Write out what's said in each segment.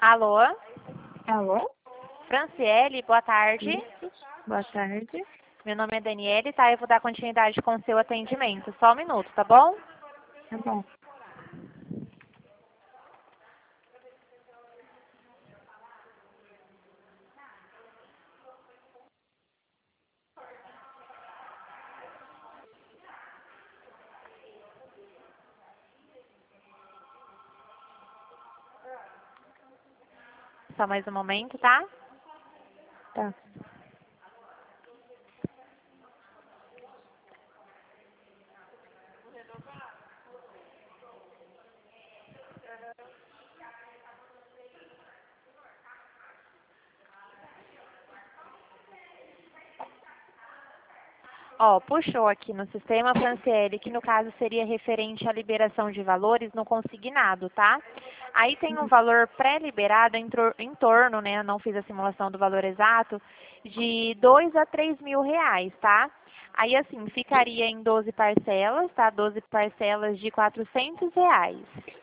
Alô? Alô? Franciele, boa tarde. Isso. Boa tarde. Meu nome é Daniele, tá? Eu vou dar continuidade com o seu atendimento. Só um minuto, tá bom? Tá bom. Só mais um momento, tá? Tá. Ó, puxou aqui no sistema, Franciele, que no caso seria referente à liberação de valores no consignado, tá? Aí tem um valor pré-liberado em torno, né? Eu não fiz a simulação do valor exato, de 2 a 3 mil reais, tá? Aí assim, ficaria em 12 parcelas, tá? 12 parcelas de 400 reais.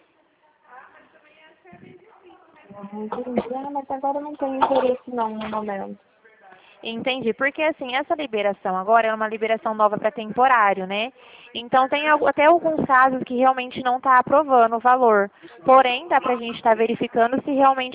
Entendi. Mas agora eu não tenho interesse não no momento. Entendi, porque assim, essa liberação agora é uma liberação nova para temporário, né? Então tem até alguns casos que realmente não está aprovando o valor. Porém, dá para a gente estar verificando se realmente